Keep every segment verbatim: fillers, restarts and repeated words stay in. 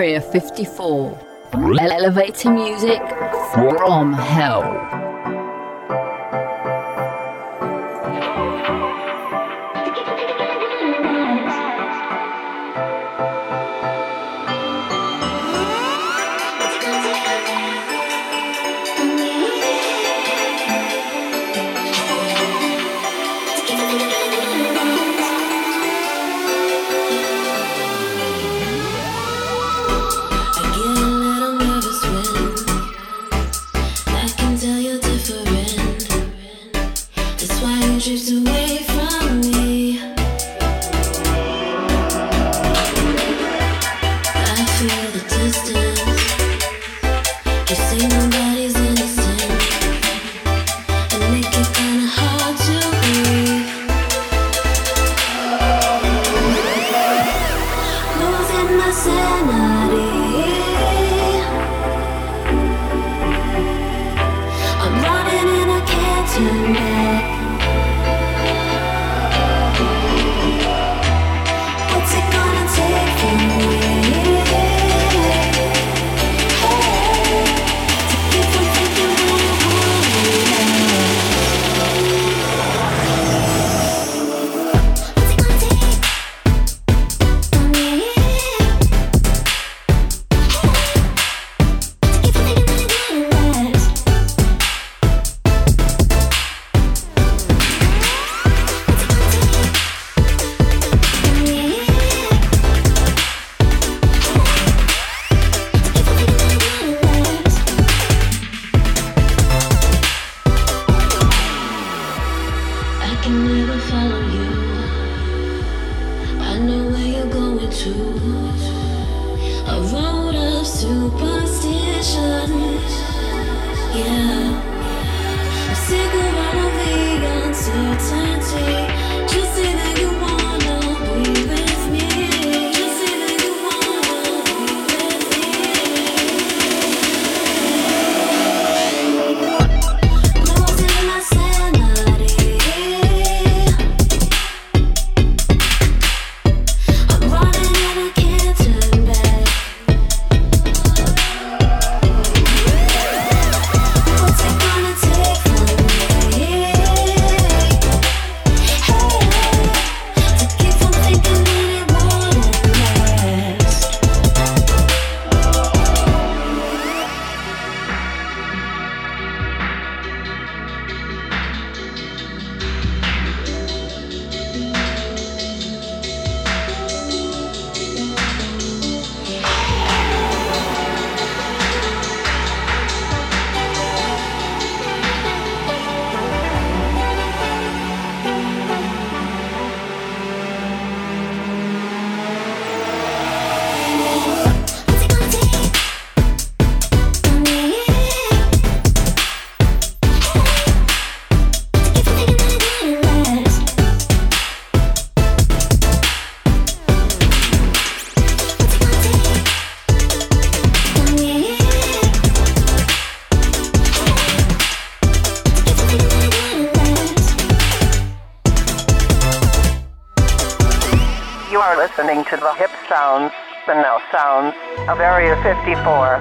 Area fifty-four. Elevator music from hell. Listening to the hip sounds, the now sounds of Area fifty-four.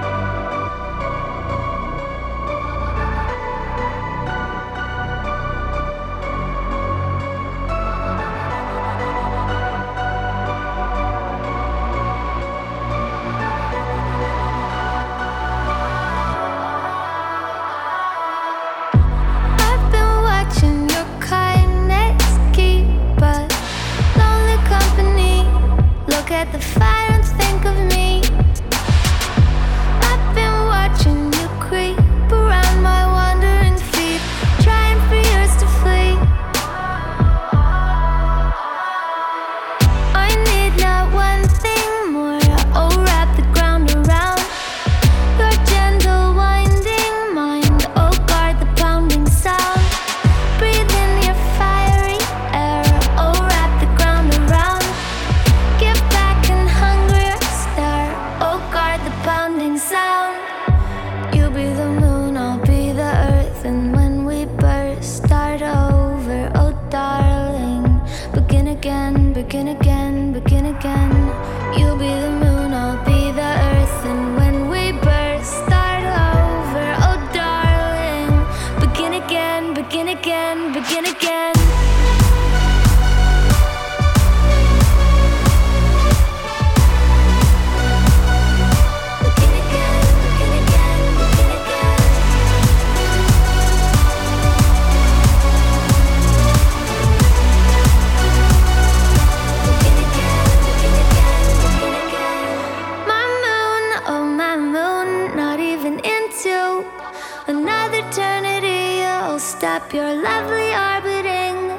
At the fire and think of me. I've been watching you creep around my wandering feet, trying for years to flee. I need not one thing more. Oh, wrap the ground around your gentle winding mind. Oh, guard the pounding sound. Breathe in your fiery air. Oh, wrap the ground around. Give back and hungrier stare. Oh, guard the pounding sound. You'll be the moon, I'll be the earth, and when we burst, start over. Oh, darling, begin again, begin again, begin again. You'll be the moon, I'll be the to another eternity. You'll stop your lovely orbiting.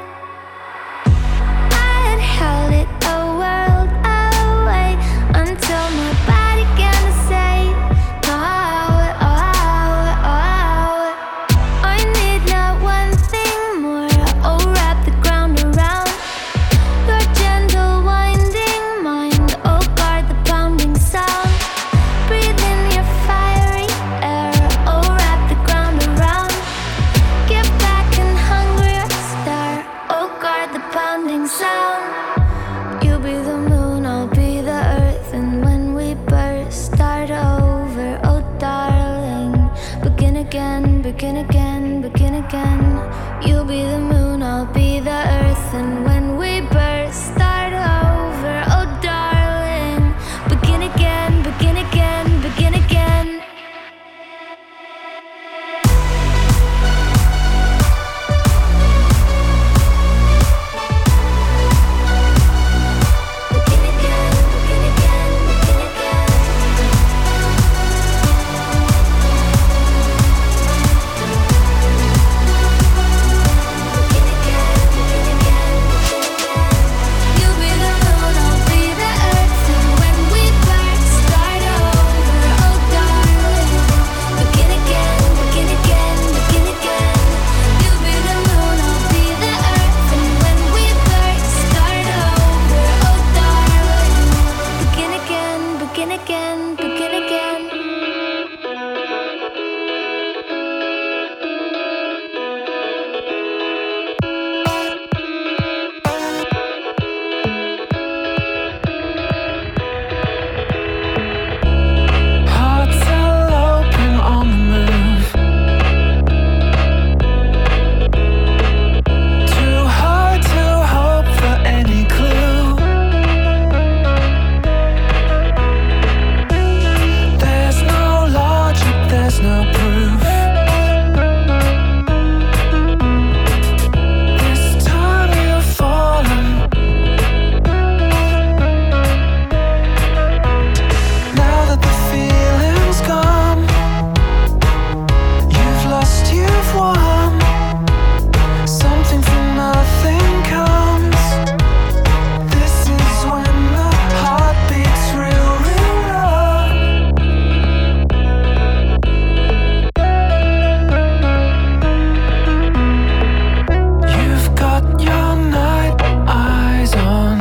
I had held it a world away until my body began to say, oh, oh, oh, oh. I need not one thing more. Oh, wrap the ground around your gentle winding mind. Oh, guard the pounding sound. Breathe in your fiery air. Oh, wrap the ground around. Get back and hungrier star. Oh, guard the pounding sound. You'll be the moon, I'll be the earth, and when we burst, start over. Oh, darling, begin again, begin again, begin again. You'll be the moon, I'll be the earth, and when we burst, start over. Oh, darling, begin again, begin again, begin again. Begin again, begin again, begin again. You'll be the moon, I'll be the earth, and when we burst, start over. Oh, darling, begin again, begin again, begin again. You'll be the moon, I'll be the earth, and when we burst, start over. Oh, darling, begin again, begin again, begin again. Heart still open on the move. Too hard to hope for any clue. There's no logic, there's no proof. This time you've fallen. Now that the feeling's gone, you've lost, you've won. Something from nothing comes. This is when the heart beats real, real loud. You've got your night eyes on.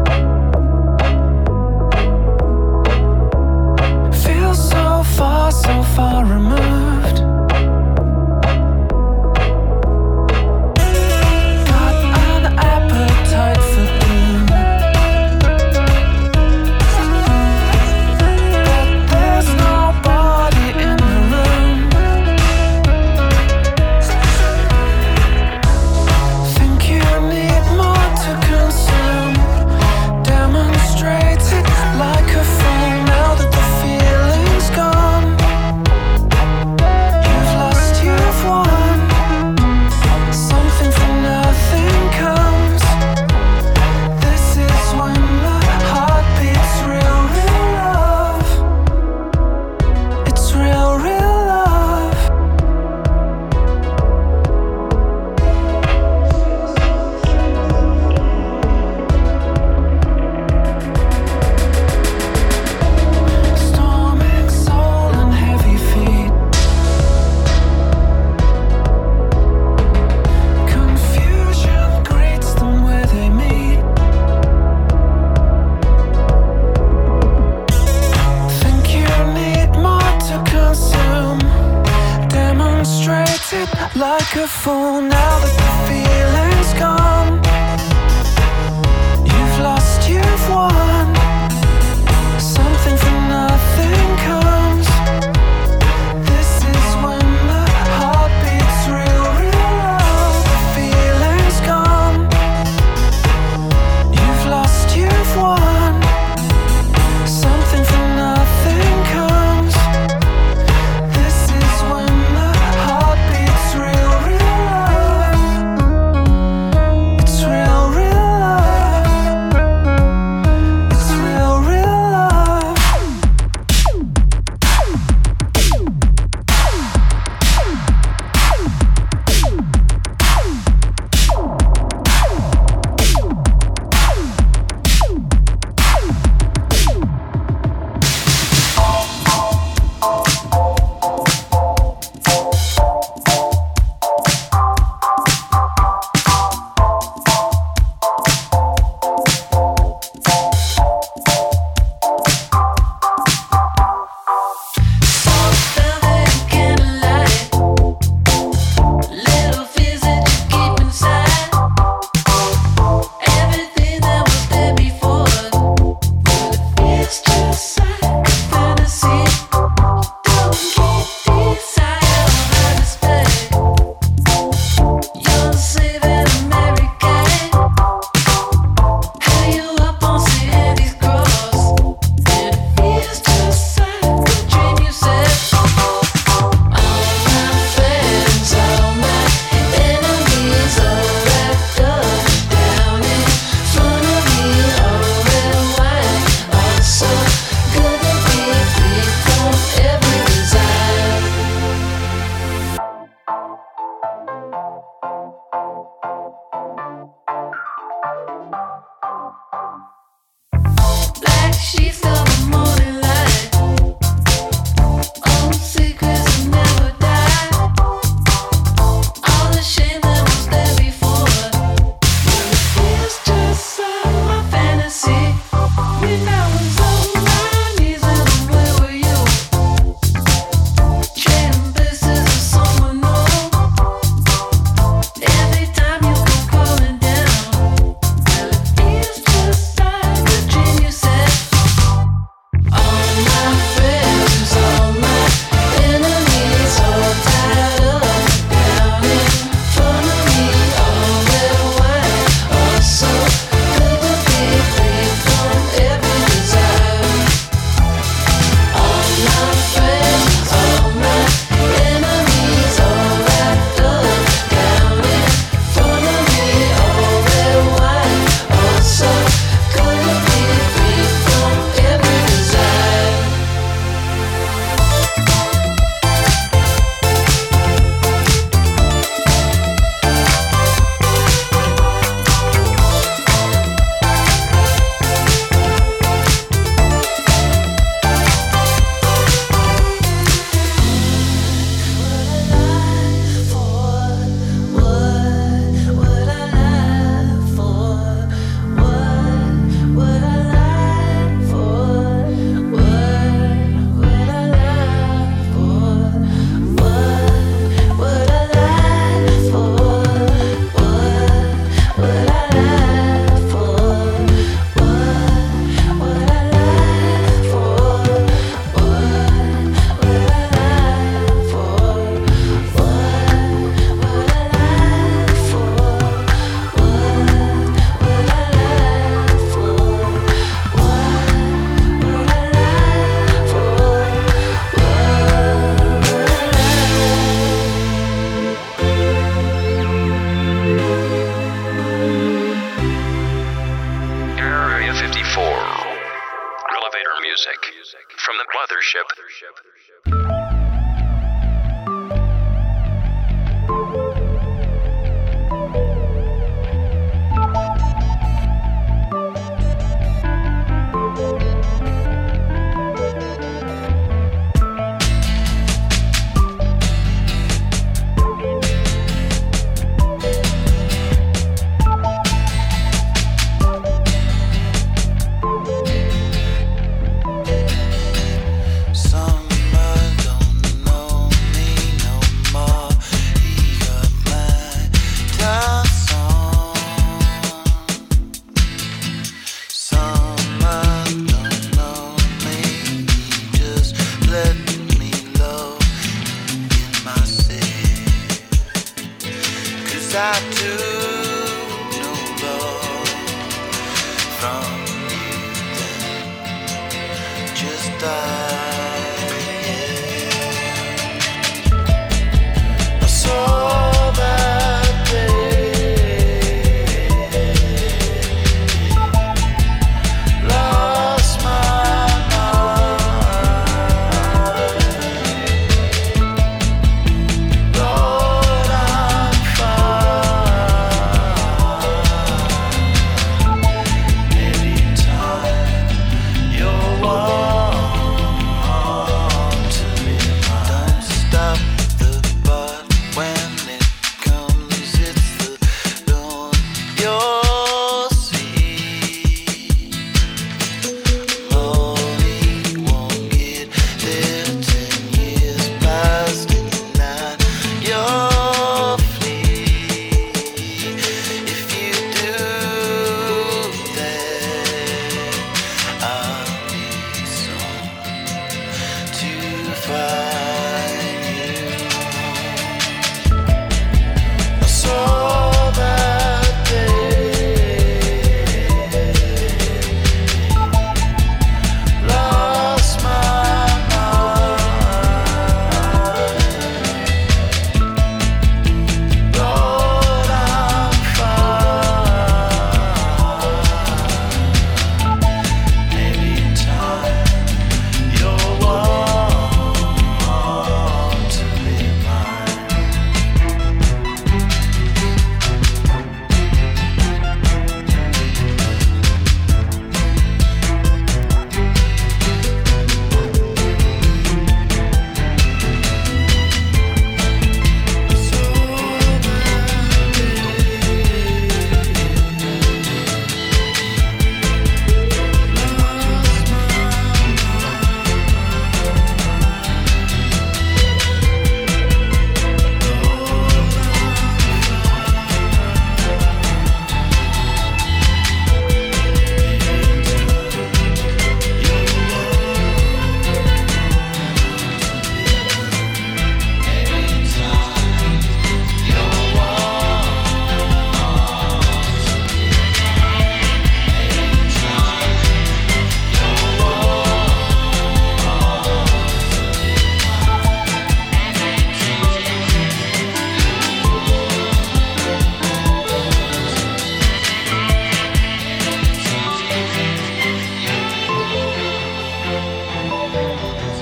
Feel so far, so far removed. Got an appetite for gloom. But there's nobody in the room. Think you need more to consume. Demonstrate it like a fool. Now that the feeling's gone, you've lost, you've won. Something from nothing comes. This is when the heart beats real, real love. It's real, real love. Storming soul and heavy feet. Confusion greets them where they meet. Think you need more to consume. Demonstrate it like a fool. Now that the feeling's gone, you've lost, you've won. Something from nothing comes. This is when the heart beats real, real loud. The feeling's gone. You've lost, you've won. Something from nothing comes. This is when the heart beats real, real loud.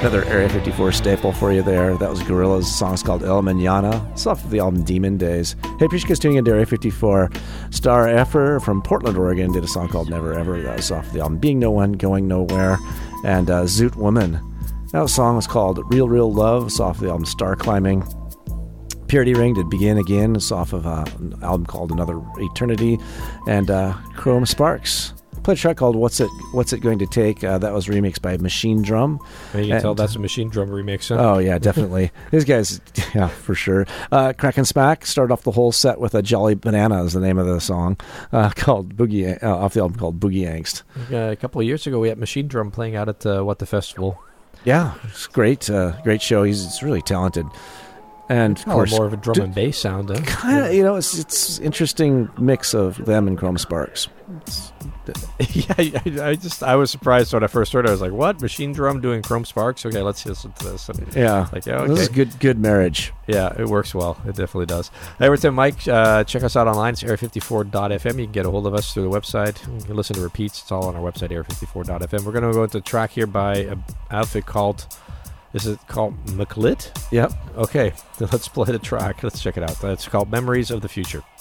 Another Area fifty-four staple for you there. That was Gorillaz. The song's called El Mañana. It's off of the album Demon Days. Hey, appreciate you guys tuning into Area fifty-four. Star Effer from Portland, Oregon did a song called Never Ever. That was off the album Being No One, Going Nowhere. And uh, Zoot Woman. That song was called Real Real Love. It's off the album Star Climbing. Purity Ring did Begin Again. It's off of uh, an album called Another Eternity. And uh, Chrome Sparks played a track called What's It What's It Going to Take? Uh, that was remixed by Machine Drum. And you can and, tell that's a Machine Drum remix, huh? Oh, yeah, definitely. These guys, yeah, for sure. Uh, Crack and Smack started off the whole set with a Jolly Banana is the name of the song, uh, called Boogie, uh, off the album called Boogie Angst. Uh, a couple of years ago, we had Machine Drum playing out at uh, What the Festival. Yeah, it's great. Uh, great show. He's, he's really talented. And, of oh, course, more of a drum and bass sound, huh? Kind of, you know, it's it's interesting mix of them and Chrome Sparks. yeah, I, I just I was surprised when I first heard it. I was like, "What? Machine Drum doing Chrome Sparks? Okay, let's listen to this." And yeah, like yeah, okay. This is good good marriage. Yeah, it works well. It definitely does. Hey, we're Tim Mike. Uh, check us out online. It's area fifty-four dot f m. You can get a hold of us through the website. You can listen to repeats. It's all on our website, area fifty-four dot f m. We're going to go into a track here by an outfit called. Is it called McLit? Yep. Okay, let's play the track. Let's check it out. It's called Memories of the Future.